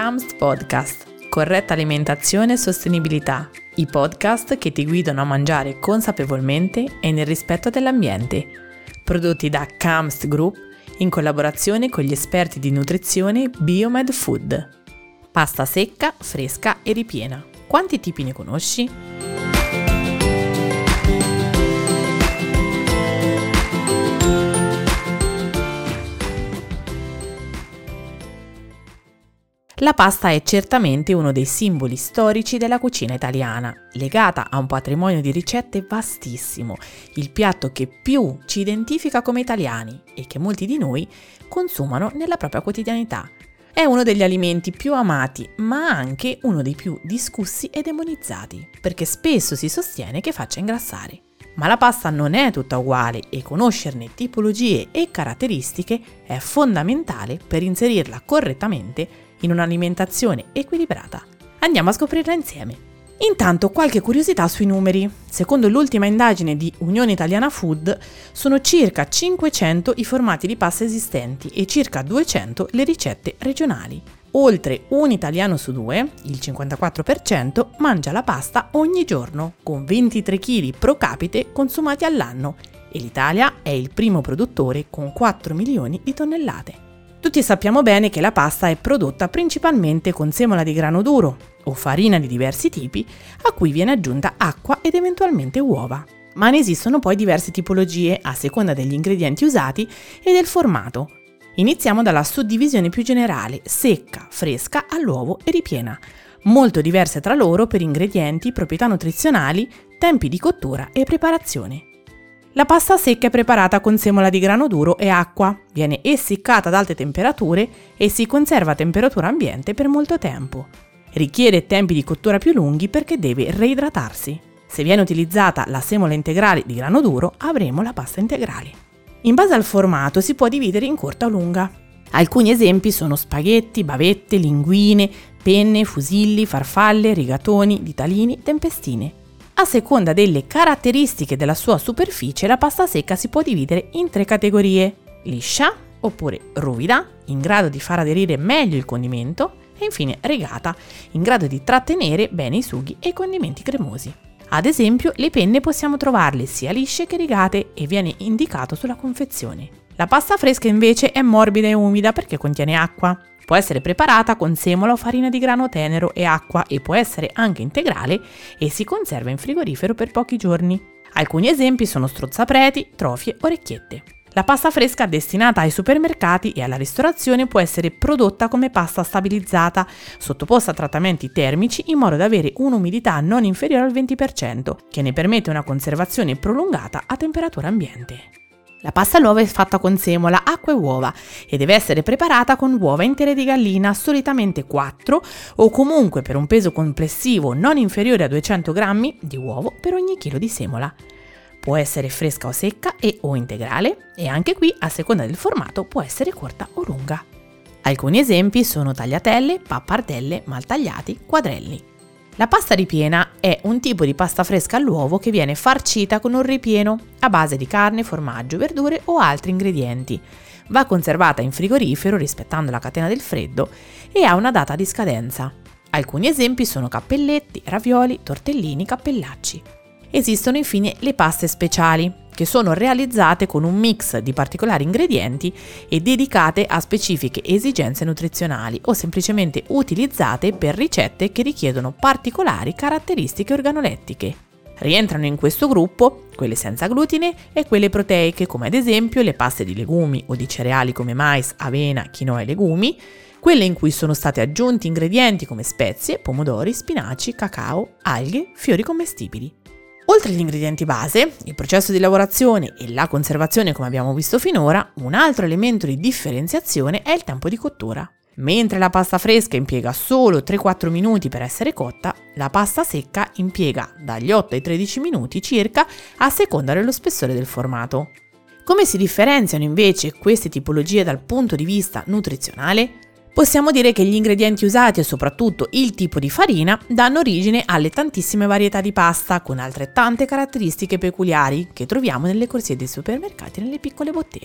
CAMST Podcast, corretta alimentazione e sostenibilità, i podcast che ti guidano a mangiare consapevolmente e nel rispetto dell'ambiente, prodotti da CAMST Group in collaborazione con gli esperti di nutrizione Biomed Food. Pasta secca, fresca e ripiena. Quanti tipi ne conosci? La pasta è certamente uno dei simboli storici della cucina italiana, legata a un patrimonio di ricette vastissimo, il piatto che più ci identifica come italiani e che molti di noi consumano nella propria quotidianità. È uno degli alimenti più amati, ma anche uno dei più discussi e demonizzati, perché spesso si sostiene che faccia ingrassare. Ma la pasta non è tutta uguale e conoscerne tipologie e caratteristiche è fondamentale per inserirla correttamente in un'alimentazione equilibrata. Andiamo a scoprirla insieme. Intanto qualche curiosità sui numeri. Secondo l'ultima indagine di Unione Italiana Food, sono circa 500 i formati di pasta esistenti e circa 200 le ricette regionali. Oltre un italiano su due, il 54%, mangia la pasta ogni giorno, con 23 kg pro capite consumati all'anno, e l'Italia è il primo produttore con 4 milioni di tonnellate. Tutti sappiamo bene che la pasta è prodotta principalmente con semola di grano duro o farina di diversi tipi, a cui viene aggiunta acqua ed eventualmente uova. Ma ne esistono poi diverse tipologie a seconda degli ingredienti usati e del formato. Iniziamo dalla suddivisione più generale, secca, fresca, all'uovo e ripiena, molto diverse tra loro per ingredienti, proprietà nutrizionali, tempi di cottura e preparazione. La pasta secca è preparata con semola di grano duro e acqua, viene essiccata ad alte temperature e si conserva a temperatura ambiente per molto tempo. Richiede tempi di cottura più lunghi perché deve reidratarsi. Se viene utilizzata la semola integrale di grano duro, avremo la pasta integrale. In base al formato si può dividere in corta o lunga. Alcuni esempi sono spaghetti, bavette, linguine, penne, fusilli, farfalle, rigatoni, ditalini, tempestine. A seconda delle caratteristiche della sua superficie, la pasta secca si può dividere in 3 categorie: liscia, oppure ruvida, in grado di far aderire meglio il condimento, e infine rigata, in grado di trattenere bene i sughi e i condimenti cremosi. Ad esempio, le penne possiamo trovarle sia lisce che rigate e viene indicato sulla confezione. La pasta fresca invece è morbida e umida perché contiene acqua. Può essere preparata con semola o farina di grano tenero e acqua e può essere anche integrale e si conserva in frigorifero per pochi giorni. Alcuni esempi sono strozzapreti, trofie, orecchiette. La pasta fresca destinata ai supermercati e alla ristorazione può essere prodotta come pasta stabilizzata, sottoposta a trattamenti termici in modo da avere un'umidità non inferiore al 20%, che ne permette una conservazione prolungata a temperatura ambiente. La pasta all'uovo è fatta con semola, acqua e uova e deve essere preparata con uova intere di gallina, solitamente 4 o comunque per un peso complessivo non inferiore a 200 grammi di uovo per ogni chilo di semola. Può essere fresca o secca o integrale e anche qui a seconda del formato può essere corta o lunga. Alcuni esempi sono tagliatelle, pappardelle, maltagliati, quadrelli. La pasta ripiena è un tipo di pasta fresca all'uovo che viene farcita con un ripieno a base di carne, formaggio, verdure o altri ingredienti. Va conservata in frigorifero rispettando la catena del freddo e ha una data di scadenza. Alcuni esempi sono cappelletti, ravioli, tortellini, cappellacci. Esistono infine le paste speciali, che sono realizzate con un mix di particolari ingredienti e dedicate a specifiche esigenze nutrizionali o semplicemente utilizzate per ricette che richiedono particolari caratteristiche organolettiche. Rientrano in questo gruppo quelle senza glutine e quelle proteiche, come ad esempio le paste di legumi o di cereali come mais, avena, quinoa e legumi, quelle in cui sono stati aggiunti ingredienti come spezie, pomodori, spinaci, cacao, alghe, fiori commestibili. Oltre agli ingredienti base, il processo di lavorazione e la conservazione come abbiamo visto finora, un altro elemento di differenziazione è il tempo di cottura. Mentre la pasta fresca impiega solo 3-4 minuti per essere cotta, la pasta secca impiega dagli 8 ai 13 minuti circa a seconda dello spessore del formato. Come si differenziano invece queste tipologie dal punto di vista nutrizionale? Possiamo dire che gli ingredienti usati e soprattutto il tipo di farina danno origine alle tantissime varietà di pasta con altrettante caratteristiche peculiari che troviamo nelle corsie dei supermercati e nelle piccole botteghe.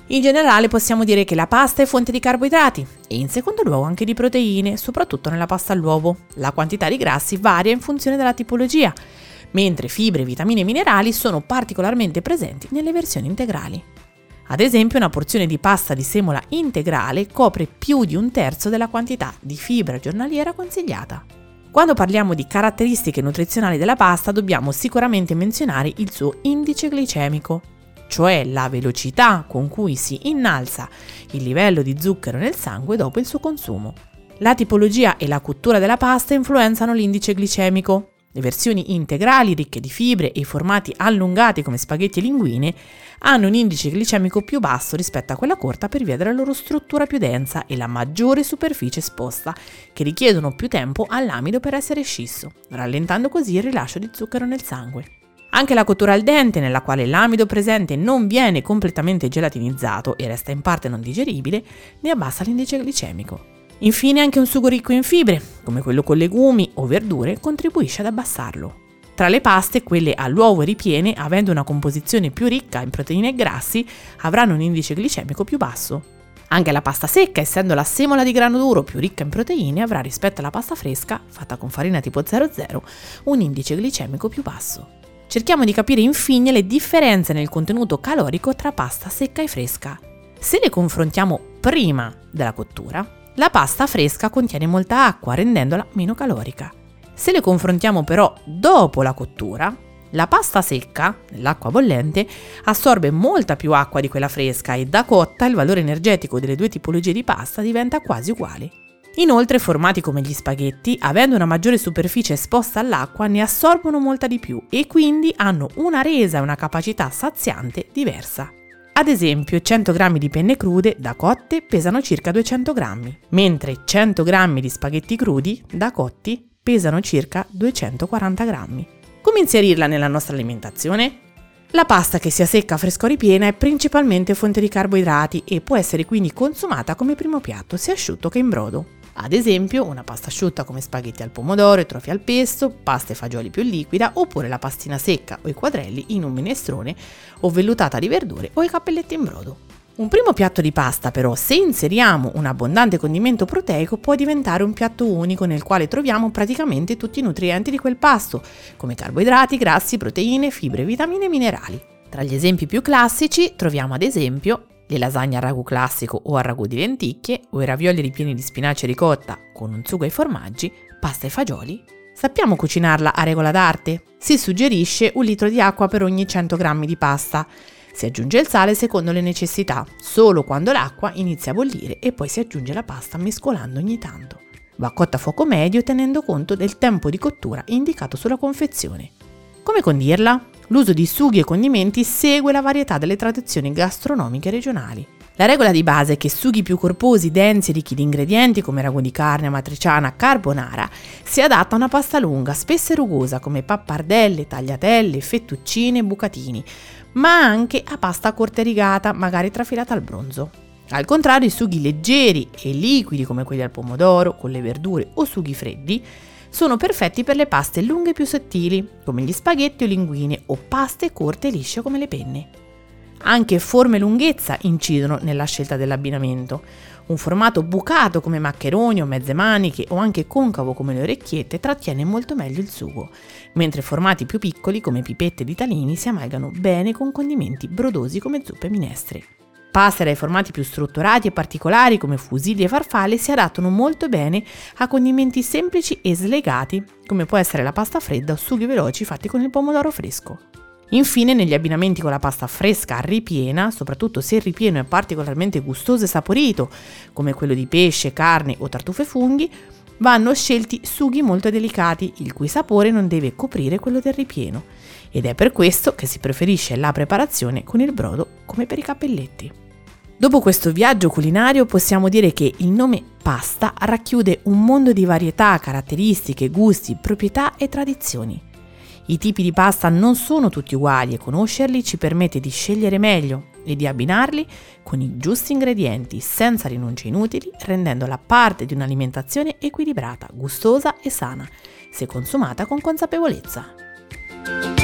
In generale possiamo dire che la pasta è fonte di carboidrati e in secondo luogo anche di proteine, soprattutto nella pasta all'uovo. La quantità di grassi varia in funzione della tipologia, mentre fibre, vitamine e minerali sono particolarmente presenti nelle versioni integrali. Ad esempio, una porzione di pasta di semola integrale copre più di un terzo della quantità di fibra giornaliera consigliata. Quando parliamo di caratteristiche nutrizionali della pasta, dobbiamo sicuramente menzionare il suo indice glicemico, cioè la velocità con cui si innalza il livello di zucchero nel sangue dopo il suo consumo. La tipologia e la cottura della pasta influenzano l'indice glicemico. Le versioni integrali ricche di fibre e i formati allungati come spaghetti e linguine hanno un indice glicemico più basso rispetto a quella corta per via della loro struttura più densa e la maggiore superficie esposta, che richiedono più tempo all'amido per essere scisso, rallentando così il rilascio di zucchero nel sangue. Anche la cottura al dente, nella quale l'amido presente non viene completamente gelatinizzato e resta in parte non digeribile, ne abbassa l'indice glicemico. Infine anche un sugo ricco in fibre, come quello con legumi o verdure, contribuisce ad abbassarlo. Tra le paste, quelle all'uovo e ripiene, avendo una composizione più ricca in proteine e grassi, avranno un indice glicemico più basso. Anche la pasta secca, essendo la semola di grano duro più ricca in proteine, avrà rispetto alla pasta fresca, fatta con farina tipo 00, un indice glicemico più basso. Cerchiamo di capire infine le differenze nel contenuto calorico tra pasta secca e fresca. Se le confrontiamo prima della cottura, la pasta fresca contiene molta acqua, rendendola meno calorica. Se le confrontiamo però dopo la cottura, la pasta secca, nell'acqua bollente, assorbe molta più acqua di quella fresca e da cotta il valore energetico delle due tipologie di pasta diventa quasi uguale. Inoltre, formati come gli spaghetti, avendo una maggiore superficie esposta all'acqua, ne assorbono molta di più e quindi hanno una resa e una capacità saziante diversa. Ad esempio, 100 g di penne crude da cotte pesano circa 200 g, mentre 100 g di spaghetti crudi da cotti pesano circa 240 g. Come inserirla nella nostra alimentazione? La pasta, che sia secca, fresca o ripiena, è principalmente fonte di carboidrati e può essere quindi consumata come primo piatto, sia asciutto che in brodo. Ad esempio, una pasta asciutta come spaghetti al pomodoro e trofi al pesto, pasta e fagioli più liquida, oppure la pastina secca o i quadrelli in un minestrone o vellutata di verdure o i cappelletti in brodo. Un primo piatto di pasta, però, se inseriamo un abbondante condimento proteico, può diventare un piatto unico nel quale troviamo praticamente tutti i nutrienti di quel pasto, come carboidrati, grassi, proteine, fibre, vitamine e minerali. Tra gli esempi più classici troviamo ad esempio le lasagne al ragù classico o al ragù di lenticchie, o i ravioli ripieni di spinaci e ricotta con un sugo ai formaggi, pasta e fagioli. Sappiamo cucinarla a regola d'arte? Si suggerisce 1 litro di acqua per ogni 100 g di pasta. Si aggiunge il sale secondo le necessità, solo quando l'acqua inizia a bollire, e poi si aggiunge la pasta mescolando ogni tanto. Va cotta a fuoco medio tenendo conto del tempo di cottura indicato sulla confezione. Come condirla? L'uso di sughi e condimenti segue la varietà delle tradizioni gastronomiche regionali. La regola di base è che sughi più corposi, densi e ricchi di ingredienti come ragù di carne, amatriciana, carbonara si adatta a una pasta lunga, spessa e rugosa come pappardelle, tagliatelle, fettuccine e bucatini, ma anche a pasta corta e rigata, magari trafilata al bronzo. Al contrario, i sughi leggeri e liquidi come quelli al pomodoro, con le verdure o sughi freddi sono perfetti per le paste lunghe più sottili, come gli spaghetti o linguine, o paste corte e lisce come le penne. Anche forme e lunghezza incidono nella scelta dell'abbinamento. Un formato bucato come maccheroni o mezze maniche, o anche concavo come le orecchiette, trattiene molto meglio il sugo, mentre formati più piccoli come pipette e ditalini si amalgano bene con condimenti brodosi come zuppe e minestre. Paste dai formati più strutturati e particolari come fusilli e farfalle si adattano molto bene a condimenti semplici e slegati, come può essere la pasta fredda o sughi veloci fatti con il pomodoro fresco. Infine, negli abbinamenti con la pasta fresca ripiena, soprattutto se il ripieno è particolarmente gustoso e saporito, come quello di pesce, carne o tartufe e funghi, vanno scelti sughi molto delicati, il cui sapore non deve coprire quello del ripieno, ed è per questo che si preferisce la preparazione con il brodo come per i cappelletti. Dopo questo viaggio culinario possiamo dire che il nome pasta racchiude un mondo di varietà, caratteristiche, gusti, proprietà e tradizioni. I tipi di pasta non sono tutti uguali e conoscerli ci permette di scegliere meglio e di abbinarli con i giusti ingredienti senza rinunce inutili, rendendola parte di un'alimentazione equilibrata, gustosa e sana, se consumata con consapevolezza.